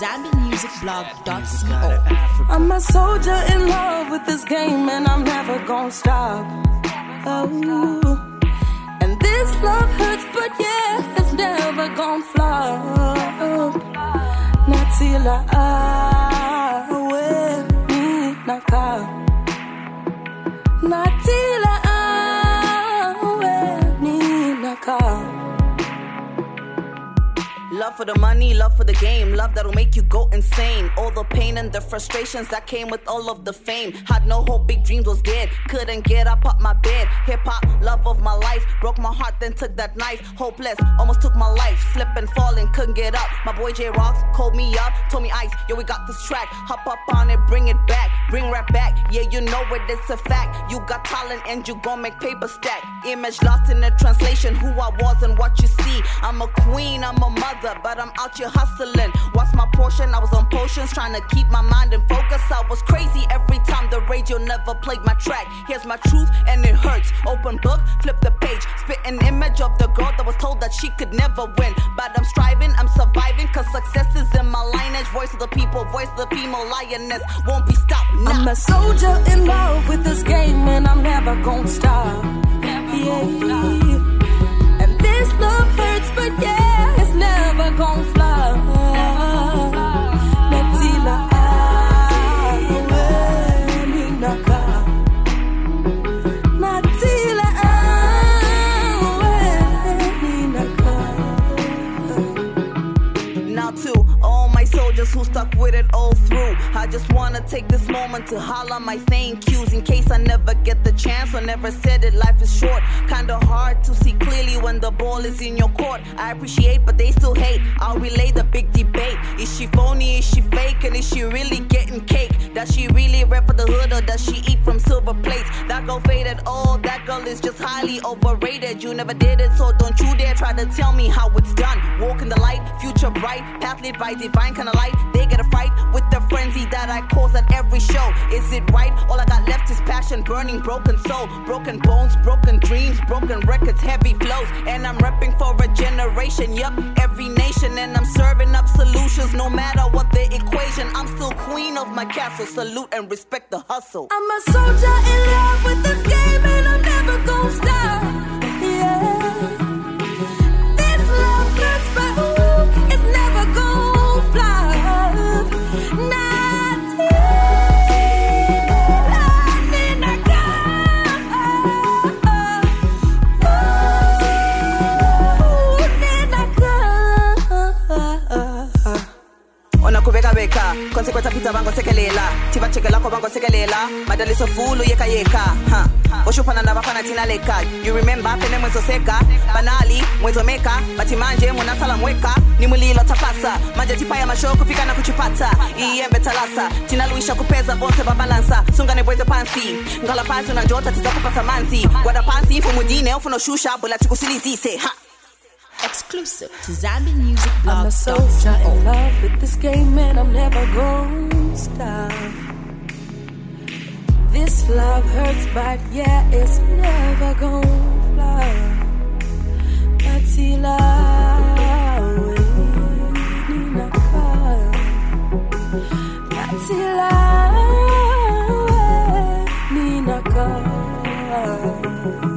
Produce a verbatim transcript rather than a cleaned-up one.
zambian music blog dot co. I'm a soldier in love with this game and I'm never gonna stop. Oh, and this love hurts, but yeah, it's never gonna flop. Not till I wear me naka. Not till I wear me naka. Love for the money, love for the game, love that'll make you go insane. All the pain and the frustrations that came with all of the fame. Had no hope, big dreams was dead. Couldn't get up off my bed. Hip-hop, love of my life. Broke my heart, then took that knife. Hopeless, almost took my life. Slip and falling, couldn't get up. My boy J Rocks called me up, told me, Ice, yo, we got this track. Hop up on it, bring it back. Bring rap back, yeah, you know it, it's a fact. You got talent and you gon' make paper stack. Image lost in the translation, who I was and what you see. I'm a queen, I'm a mother, but I'm out here hustling. What's my portion? I was on potions, trying to keep my mind in focus. I was crazy every time the radio never played my track. Here's my truth and it hurts. Open book, flip the page, spit an image of the girl that was told that she could never win. But I'm striving, I'm surviving, cause success is in my lineage. Voice of the people, voice of the female lioness, won't be stopped. Nah. I'm a soldier in love with this game and I'm never gonna stop. Yeah. And this love hurts, but yeah, it's never gonna fly. Natila, I wear me naka. Natila, I wear me naka. Now to all my soldiers who stuck with it all through, I just wanna take this moment to holler my thank yous. In case I never get the chance or never said it, life is short. Kinda hard to see clearly when the ball is in your court. I appreciate, but they still hate. I'll relay the big debate. Is she phony, is she fake, and is she really getting cake? Does she really rep for the hood or does she eat from silver plates? That girl faded, oh, that girl is just highly overrated. You never did it, so don't you dare try to tell me how it's done. Walk in the light, future bright, path lit by divine kind of light. They get a fright with the frenzy that I cause at every show. Is it right? All I got left is passion, burning broken soul. Broken bones, broken dreams, broken records, heavy flows. And I'm repping for a generation, yup, every nation. And I'm serving up solutions no matter what the equation. I'm still queen of my castle, salute and respect the hustle. I'm a soldier in love with this game and I'm never gonna stop. Yeah. This love hurts, but ooh, it's never gonna fly. Not till I need a Kubeka beka, consequence pita bango sekelela, tiba chekela ko bango sekelela, madali so fulu yeka yeka, ha. Oshupana na bafana tina leka. You remember pene mwezo seka, banali mwezo meka, bati manje muna sala mweka, ni mulilo tapasa, manje tipaya mashoku pika na kuchipata, iembe talasa, tina luisha kupeza bonse babalansa, sungane bweze pansi, ngala pansi unajota tiza kupasa manzi, gwada pansi fumudine ufuno shusha, bula tikusilizise, ha. Exclusive to zambian music blog. I'm a soldier in love with this game and I'm never gonna stop. This love hurts, but yeah, it's never gonna fly. Natila, we naka. Natila, we naka.